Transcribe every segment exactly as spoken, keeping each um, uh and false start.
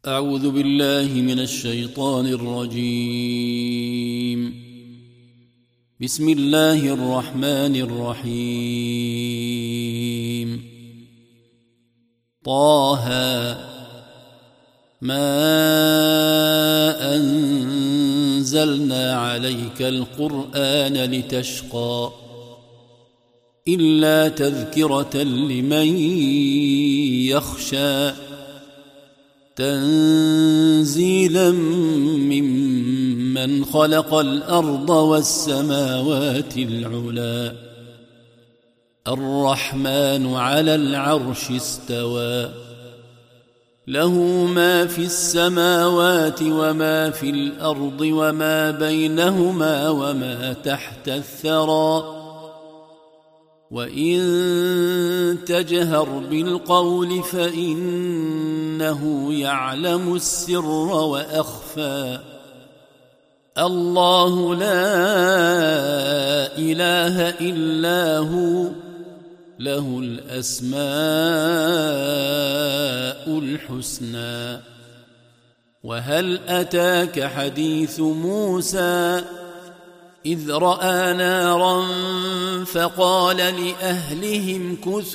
أعوذ بالله من الشيطان الرجيم. بسم الله الرحمن الرحيم. طه ما أنزلنا عليك القرآن لتشقى إلا تذكرة لمن يخشى تنزيلا ممن خلق الأرض والسماوات العلى الرحمن على العرش استوى له ما في السماوات وما في الأرض وما بينهما وما تحت الثرى وإن تجهر بالقول فإنه يعلم السر وأخفى الله لا إله إلا هو له الأسماء الحسنى. وهل أتاك حديث موسى إذ رأى نارا فقال لأهلهم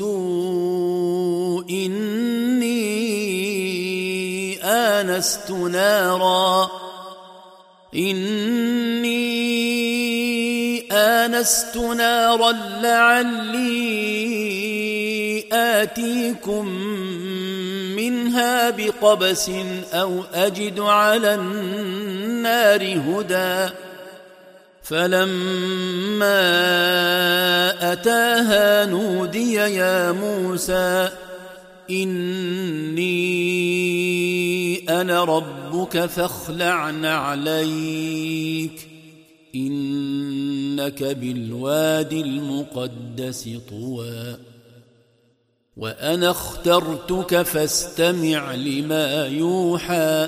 كثوا إني آنست نارا إني آنست نارا لعلي آتيكم منها بقبس أو أجد على النار هدى فلما أتاها نودي يا موسى إني أنا ربك فاخلع نعليك إنك بالوادي المقدس طوى وأنا اخترتك فاستمع لما يوحى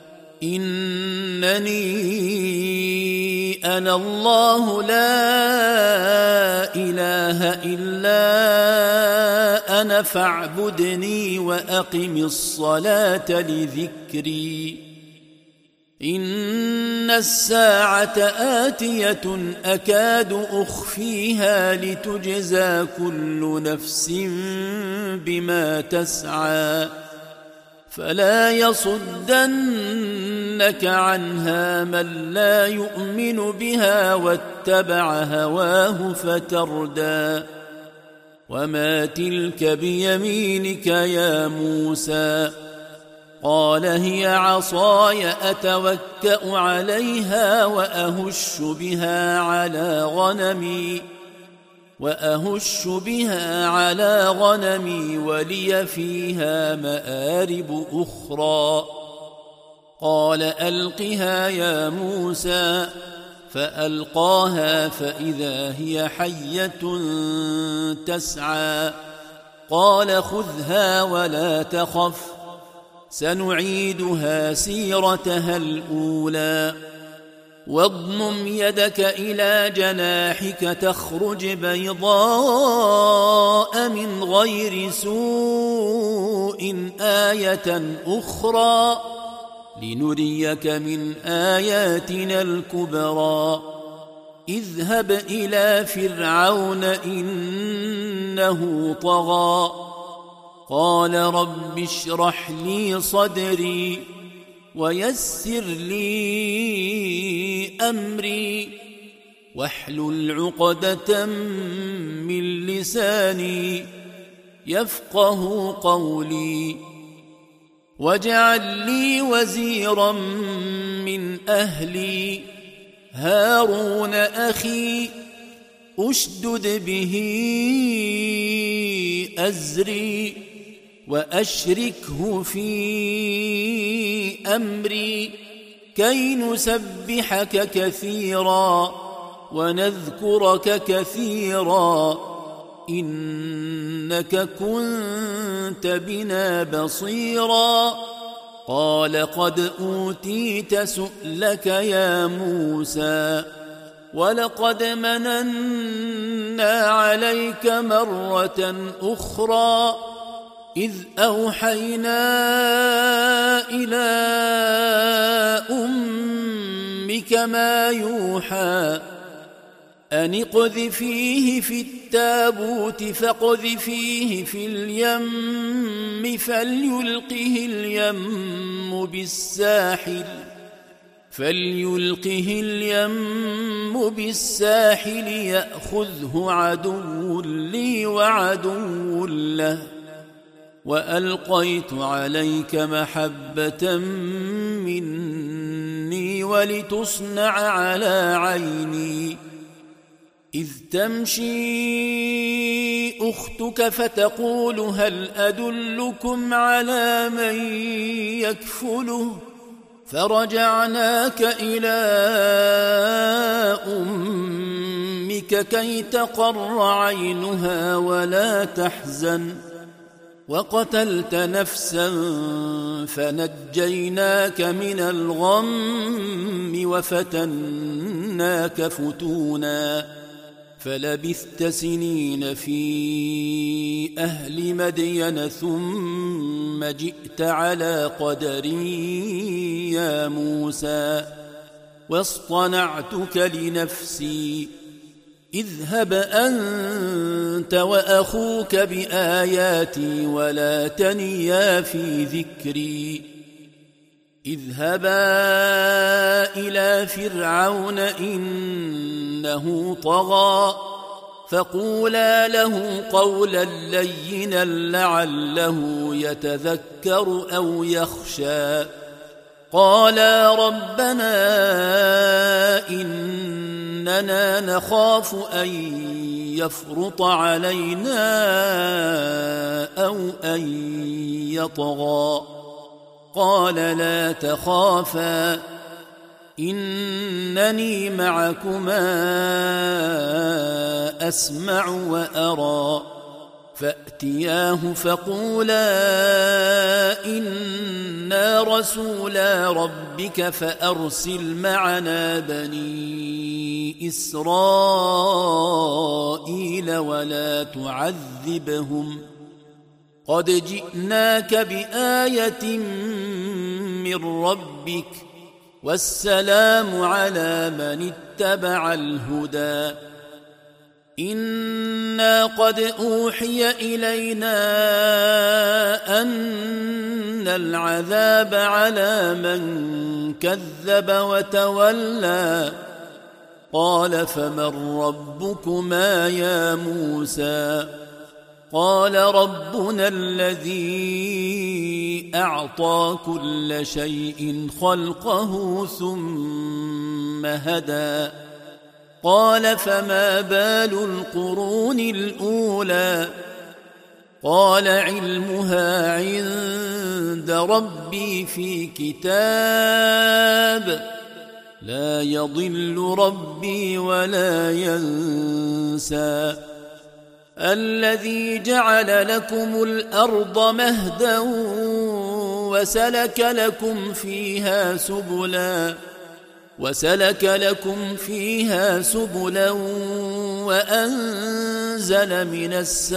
إنني أنا الله لا إله إلا أنا فاعبدني وأقم الصلاة لذكري إن الساعة آتية أكاد أخفيها لتجزى كل نفس بما تسعى فلا يصدنك عنها من لا يؤمن بها واتبع هواه فتردى وما تلك بيمينك يا موسى قال هي عصاي أتوكأ عليها وأهش بها على غنمي وأهش بها على غنمي ولي فيها مآرب أخرى قال ألقها يا موسى فألقاها فإذا هي حية تسعى قال خذها ولا تخف سنعيدها سيرتها الأولى واضمم يدك إلى جناحك تخرج بيضاء من غير سوء آية أخرى لنريك من آياتنا الكبرى اذهب إلى فرعون إنه طغى قال رب اشرح لي صدري ويسر لي أمري واحلل عقدة من لساني يفقه قولي واجعل لي وزيرا من أهلي هارون أخي أشدد به أزري وأشركه في أمري كي نسبحك كثيرا ونذكرك كثيرا إنك كنت بنا بصيرا قال قد أوتيت سؤلك يا موسى ولقد مننا عليك مرة أخرى إذ أوحينا إلى إليك ما يوحى أن اقذفيه في التابوت فاقذفيه في اليم فليلقه اليم بالساحل فليلقه اليم بالساحل يأخذه عدو لي وعدو له وألقيت عليك محبة مني ولتصنع على عيني إذ تمشي أختك فتقول هل أدلكم على من يكفله فرجعناك إلى أمك كي تقر عينها ولا تحزن وقتلت نفسا فنجيناك من الغم وفتناك فتونا فلبثت سنين في أهل مدين ثم جئت على قدري يا موسى واصطنعتك لنفسي اذهب أنت وأخوك بآياتي ولا تنيا في ذكري اذهبا إلى فرعون إنه طغى فقولا له قولا لينا لعله يتذكر أو يخشى قالا ربنا إننا نخاف أن يفرط علينا أو أن يطغى قال لا تخافا إنني معكما أسمع وأرى فأتياه فقولا إنا رسولا ربك فأرسل معنا بني إسرائيل ولا تعذبهم قد جئناك بآية من ربك والسلام على من اتبع الهدى إنا قد أوحي إلينا أن العذاب على من كذب وتولى قال فمن ربكما يا موسى قال ربنا الذي أعطى كل شيء خلقه ثم هدى قال فما بال القرون الأولى قال علمها عند ربي في كتاب لا يضل ربي ولا ينسى الذي جعل لكم الأرض مهدا وسلك لكم فيها سبلا وسلك لكم فيها سبلا وأنزل من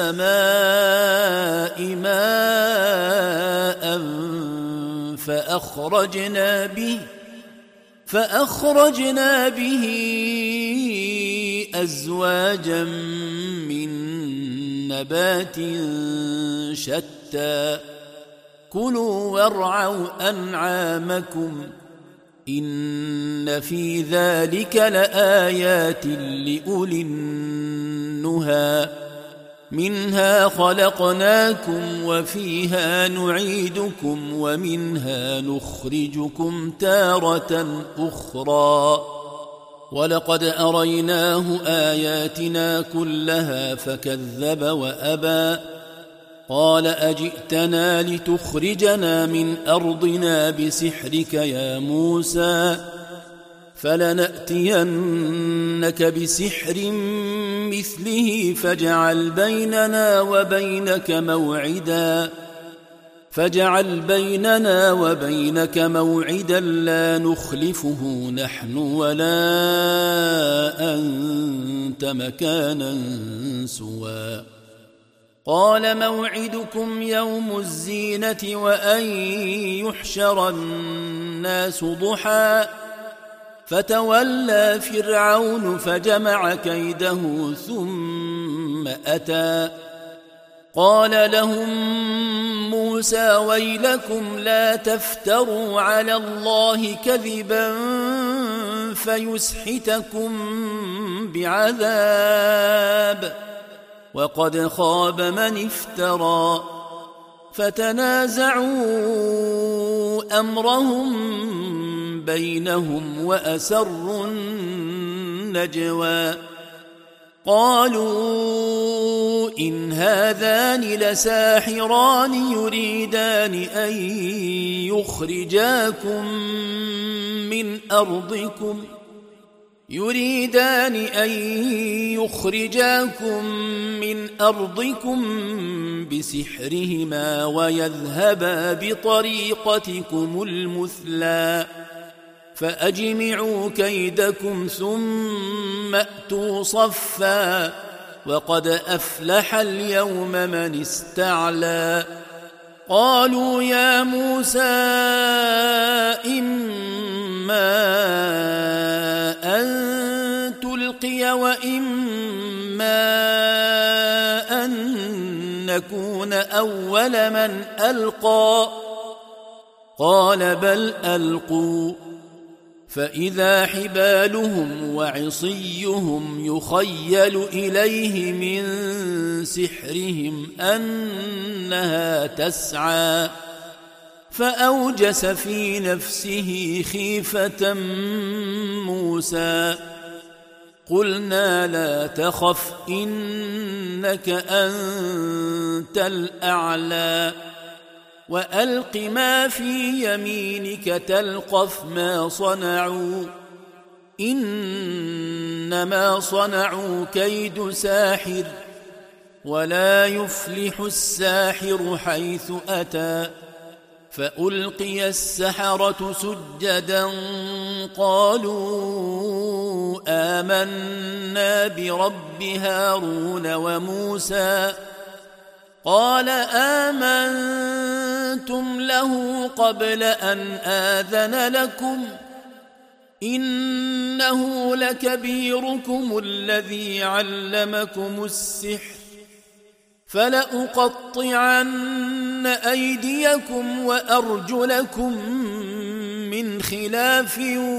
السماء ماء فأخرجنا به فأخرجنا به أزواجا من نبات شتى كلوا وارعوا أنعامكم إن في ذلك لآيات لأولي النهى منها خلقناكم وفيها نعيدكم ومنها نخرجكم تارة أخرى ولقد أريناه آياتنا كلها فكذب وأبى قال أجئتنا لتخرجنا من أرضنا بسحرك يا موسى فلنأتينك بسحر مثله فاجعل بيننا وبينك موعدا فاجعل بيننا وبينك موعدا لا نخلفه نحن ولا أنت مكانا سوى قال موعدكم يوم الزينة وأن يحشر الناس ضحى فتولى فرعون فجمع كيده ثم أتى قال لهم موسى ويلكم لا تفتروا على الله كذبا فيسحتكم بعذاب وقد خاب من افترى فتنازعوا أمرهم بينهم وأسروا النجوى قالوا إن هذان لساحران يريدان أن يخرجاكم من أرضكم يريدان أن يخرجاكم من أرضكم بسحرهما ويذهبا بطريقتكم المثلى فأجمعوا كيدكم ثم أتوا صفا وقد أفلح اليوم من استعلى قالوا يا موسى إما أن تلقي وإما أن نكون أول من ألقى قال بل ألقوا فإذا حبالهم وعصيهم يخيل إليه من سحرهم أنها تسعى فأوجس في نفسه خيفة موسى قلنا لا تخف إنك أنت الأعلى وألق ما في يمينك تلقف ما صنعوا إنما صنعوا كيد ساحر ولا يفلح الساحر حيث أتى فألقي السحرة سجدا قالوا آمنا برب هارون وموسى قال آمنتم له قبل أن آذن لكم إنه لكبيركم الذي علمكم السحر فلأقطعن أيديكم وأرجلكم من خلاف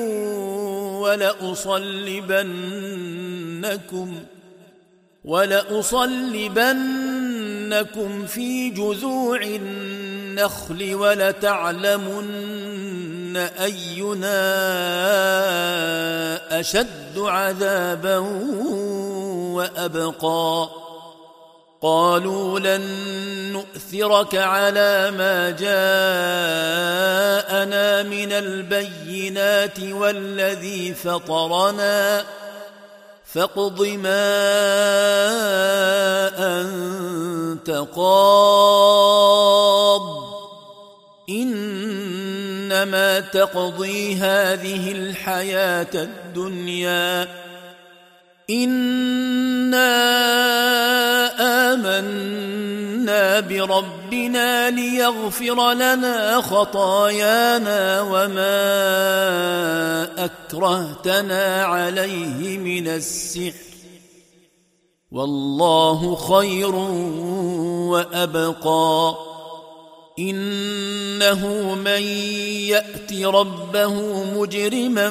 ولأصلبنكم ولأصلبنكم في جذوع النخل ولتعلمن أينا أشد عذابا وأبقى قالوا لن نؤثرك على ما جاءنا من البينات والذي فطرنا فاقض ما أنت قاض إنما تقضي هذه الحياة الدنيا إنا آمنا بربنا ليغفر لنا خطايانا وما أكرهتنا عليه من السحر والله خير وأبقى إنه من يأت ربه مجرما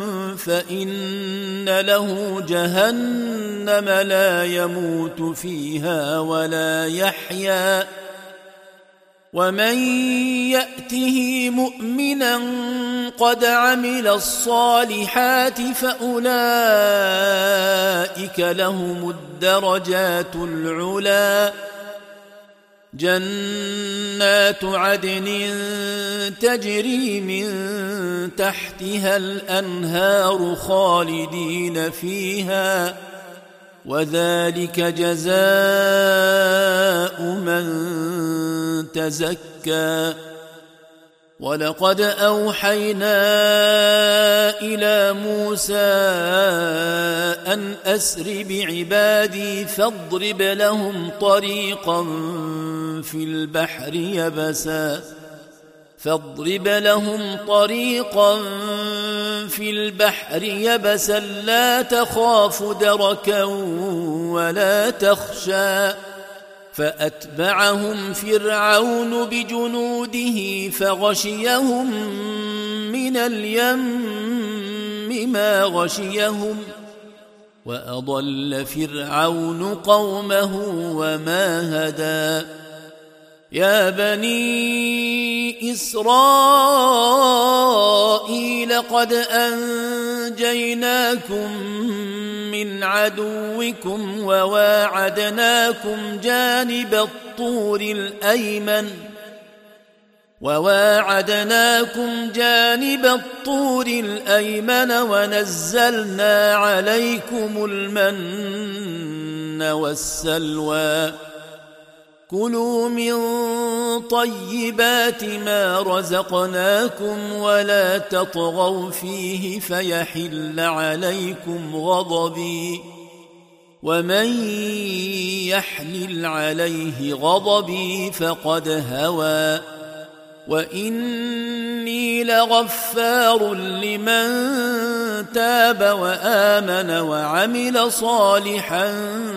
فإن له جهنم لا يموت فيها ولا يحيا ومن يأته مؤمنا قد عمل الصالحات فأولئك لهم الدرجات العلى جنات عدن تجري من تحتها الأنهار خالدين فيها وذلك جزاء من تزكى ولقد أوحينا إلى موسى أن أسر بعبادي فاضرب لهم طريقا في البحر يبسا فاضرب لهم طريقا في البحر يبسا لا تخاف دركا ولا تخشى فأتبعهم فرعون بجنوده فغشيهم من اليم ما غشيهم وأضل فرعون قومه وما هدى يا بني إسرائيل قد أنجيناكم من عدوكم وواعدناكم جانب الطور الأيمن وواعدناكم جانب الطور الأيمن ونزلنا عليكم المن والسلوى كلوا من طيبات ما رزقناكم ولا تطغوا فيه فيحل عليكم غضبي ومن يحلل عليه غضبي فقد هوى وإني لغفار لمن تاب وآمن وعمل صالحا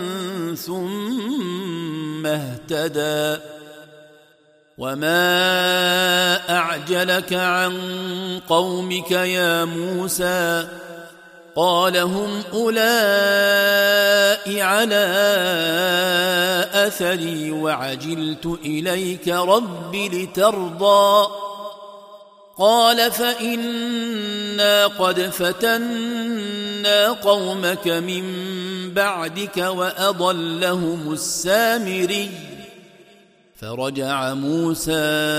ثم اهتدى وما أعجلك عن قومك يا موسى قال هم أولئك على أثري وعجلت إليك رب لترضى قال فإنا قد فتنا قومك من بعدك وأضلهم السامري فرجع موسى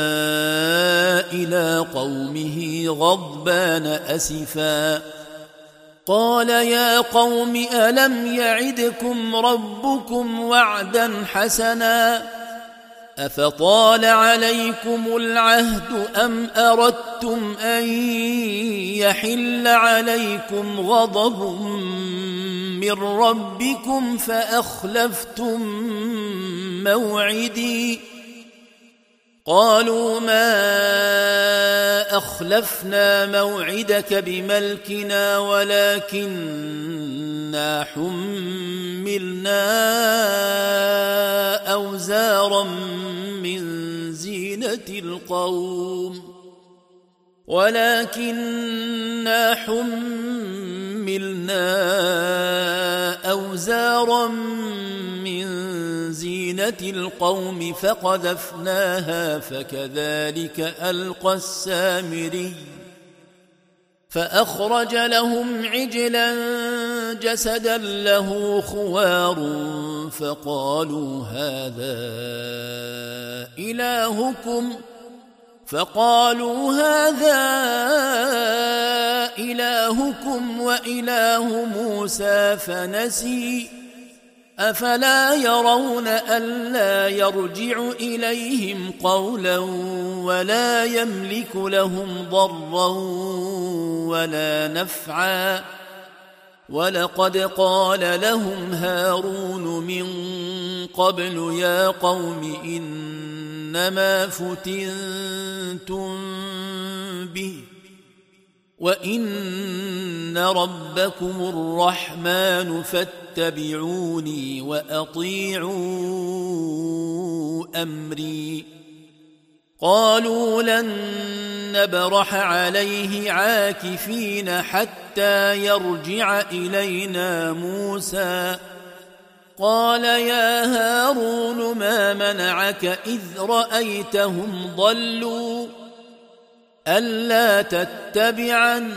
إلى قومه غضبان أسفا قال يا قوم ألم يعدكم ربكم وعدا حسنا أفطال عليكم العهد أم أردتم أن يحل عليكم غضب من ربكم فأخلفتم موعدي قالوا ما أخلفنا موعدك بملكنا ولكننا حملنا أوزارا من زينة القوم ولكننا حملنا أوزارا من زينة القوم فقذفناها فكذلك ألقى السامري فأخرج لهم عجلا جسدا له خوار فقالوا هذا إلهكم فقالوا هذا إلهكم وإله موسى فنسي أفلا يرون ألا يرجع إليهم قولا ولا يملك لهم ضرا ولا نفعا ولقد قال لهم هارون من قبل يا قوم إنما فتنتم به وإن ربكم الرحمن فاتبعوني وأطيعوا أمري قالوا لن نبرح عليه عاكفين حتى يرجع إلينا موسى قال يا هارون ما منعك إذ رأيتهم ضلوا ألا تتبعن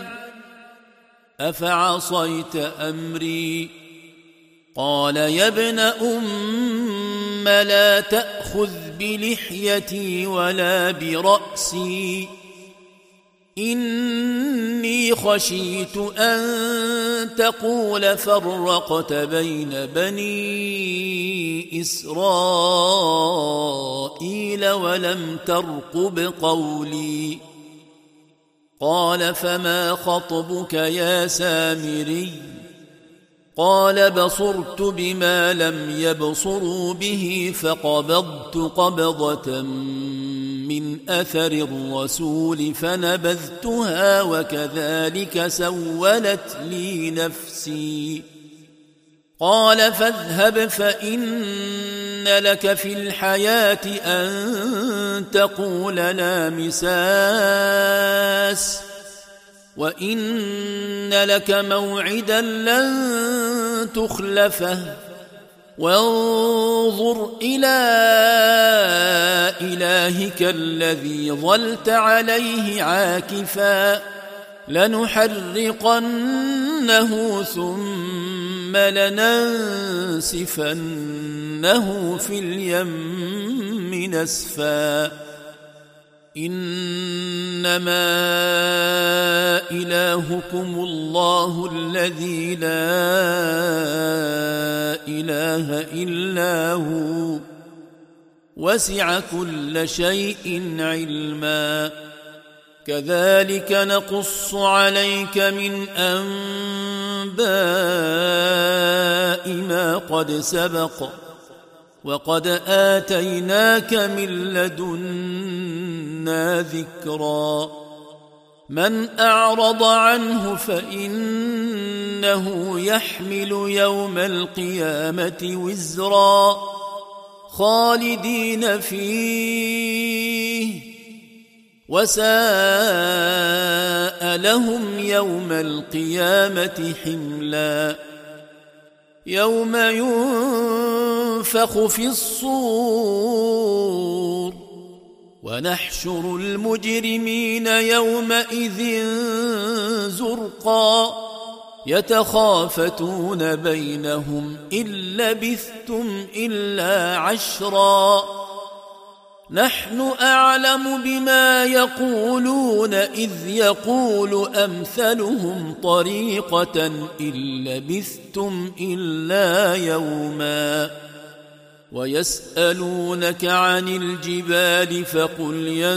أفعصيت أمري قال يا ابن أم لا تأخذ بلحيتي ولا برأسي إني خشيت أن تقول فرقت بين بني إسرائيل ولم ترقب قولي قال فما خطبك يا سامري قال بصرت بما لم يبصروا به فقبضت قبضة من أثر الرسول فنبذتها وكذلك سولت لي نفسي. قال فاذهب فإن لك في الحياة أن تقول لا مساس وإن لك موعدا لن تخلفه وانظر إلى إلهك الذي ظلت عليه عاكفا لنحرقنه ثم لننسفنه في اليم نسفا. إنما إلهكم الله الذي لا إله إلا هو وسع كل شيء علما. كذلك نقص عليك من أنباء ما قد سبق وقد آتيناك من لدنا ذكرا. من أعرض عنه فإنه يحمل يوم القيامة وزرا خالدين فيه وساء لهم يوم القيامة حملا. يوم ينفخ في الصور ونحشر المجرمين يومئذ زرقا يتخافتون بينهم إن لبثتم إلا عشرا. نحن أعلم بما يقولون إذ يقول أمثلهم طريقة إن لبثتم إلا يوما. ويسألونك عن الجبال فقل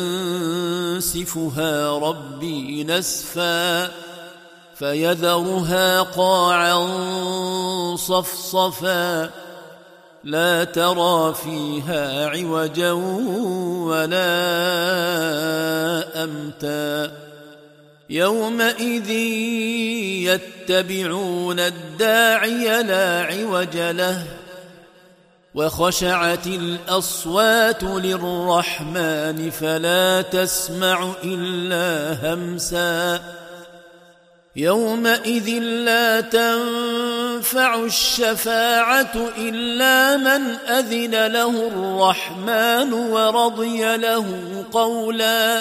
ينسفها ربي نسفا فيذرها قاعا صفصفا لا ترى فيها عوجا ولا أمتا. يومئذ يتبعون الداعي لا عوج له وخشعت الأصوات للرحمن فلا تسمع إلا همسا. يومئذ لا تنفع الشفاعة إلا من أذن له الرحمن ورضي له قولا.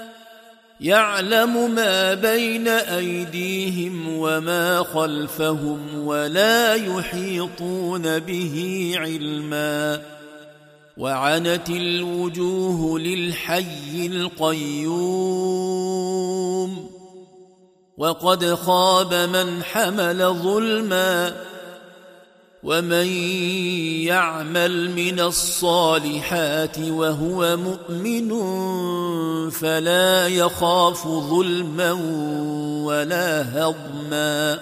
يعلم ما بين أيديهم وما خلفهم ولا يحيطون به علما. وعنت الوجوه للحي القيوم وقد خاب من حمل ظلما. ومن يعمل من الصالحات وهو مؤمن فلا يخاف ظلما ولا هضما.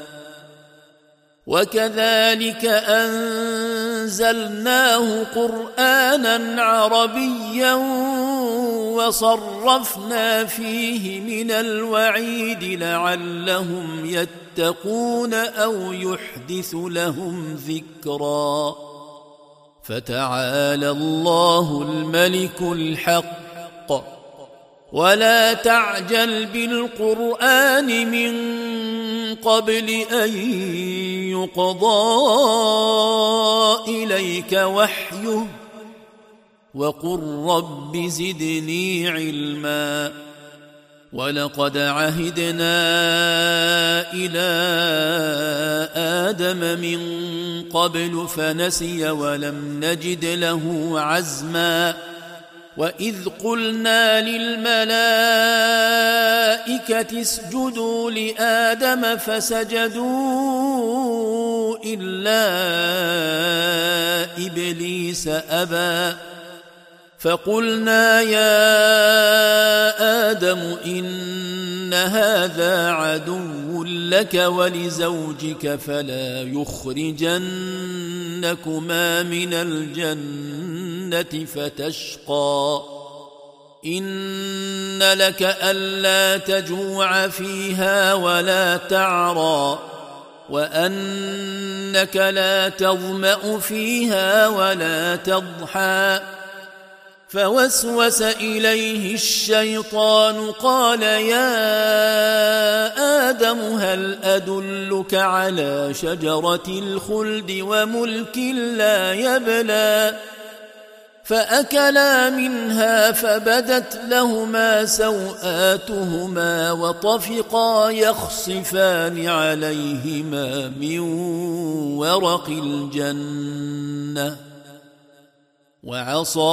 وكذلك أنزلناه قرآنا عربيا وصرفنا فيه من الوعيد لعلهم يتقون أو يحدث لهم ذكرا. فتعالى الله الملك الحق ولا تعجل بالقرآن من قبل أن يقضى إليك وحيه وقل رب زدني علما. ولقد عهدنا إلى آدم من قبل فنسي ولم نجد له عزما. وإذ قلنا للملائكة اسجدوا لآدم فسجدوا إلا إبليس أبى. فقلنا يا آدم إن هذا عدو لك ولزوجك فلا يخرجنكما من الجنة فتشقى. إن لك ألا تجوع فيها ولا تعرى وأنك لا تظمأ فيها ولا تضحى فوسوس إليه الشيطان قال يا آدم هل أدلك على شجرة الخلد وملك لا يبلى فأكلا منها فبدت لهما سوآتهما وطفقا يخصفان عليهما من ورق الجنة وعصى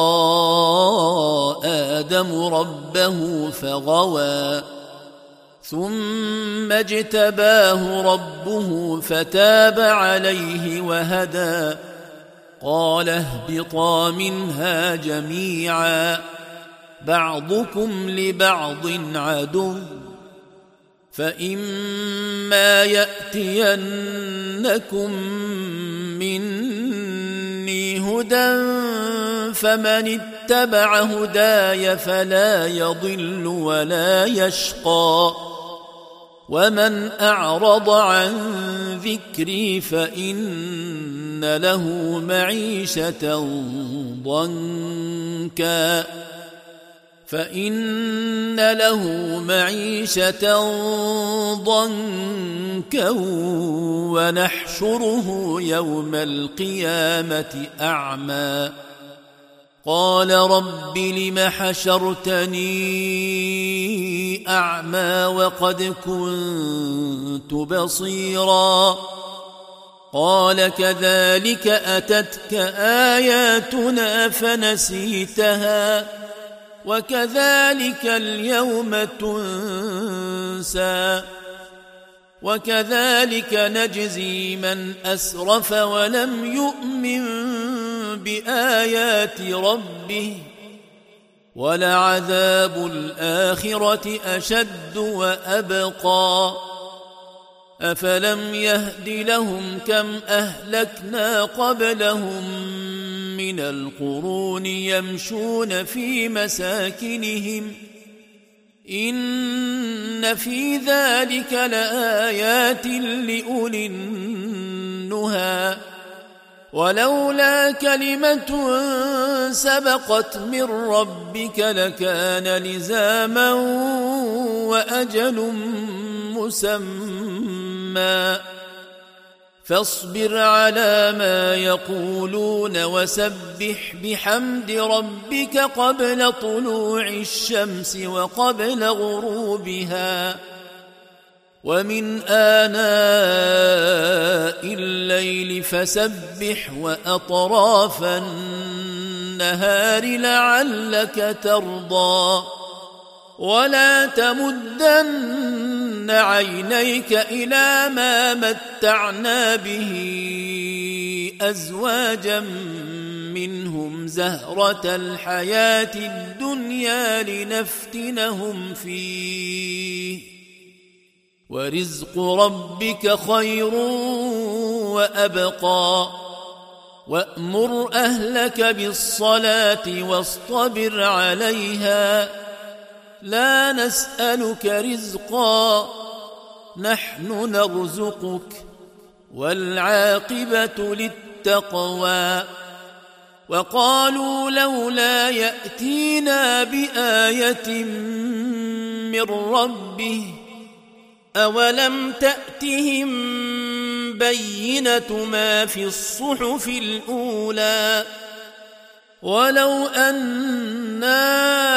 آدم ربه فغوى ثم اجتباه ربه فتاب عليه وهدى قال اهبطا منها جميعا بعضكم لبعض عدو فإما يأتينكم مني هدى فمن اتبع هداي فلا يضل ولا يشقى ومن أعرض عن ذكري فإن له معيشة ضنكا فإن له معيشة ضنكا ونحشره يوم القيامة أعمى قال رب لم حشرتني أعمى وقد كنت بصيرا قال كذلك أتتك آياتنا فنسيتها وكذلك اليوم تنسى وكذلك نجزي من أسرف ولم يؤمن بآيات ربه ولعذاب الآخرة أشد وأبقى أفلم يهد لهم كم أهلكنا قبلهم من القرون يمشون في مساكنهم إن في ذلك لآيات لأولي النهى ولولا كلمة سبقت من ربك لكان لزاما وأجل مسمى فاصبر على ما يقولون وسبح بحمد ربك قبل طلوع الشمس وقبل غروبها ومن آناء الليل فسبح وأطراف النهار لعلك ترضى ولا تمدن عينيك إلى ما متعنا به أزواجا منهم زهرة الحياة الدنيا لنفتنهم فيه ورزق ربك خير وأبقى وأمر أهلك بالصلاة واصطبر عليها لا نسألك رزقا نحن نرزقك والعاقبة للتقوى وقالوا لولا يأتينا بآية من ربه أولم تأتهم بينة ما في الصحف الأولى ولو أنا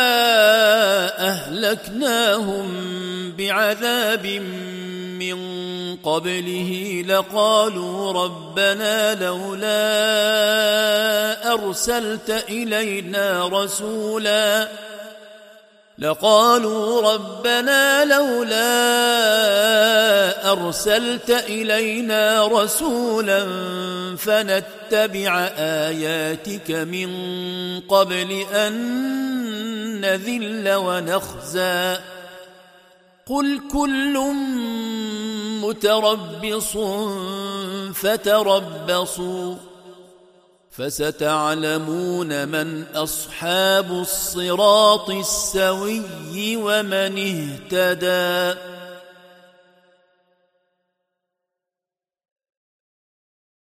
أهلكناهم بعذاب من قبله لقالوا ربنا لولا أرسلت إلينا رسولا لقالوا ربنا لولا أرسلت إلينا رسولا فنتبع آياتك من قبل أن نذل ونخزى قل كل متربص فتربصوا فستعلمون من أصحاب الصراط السوي ومن اهتدى.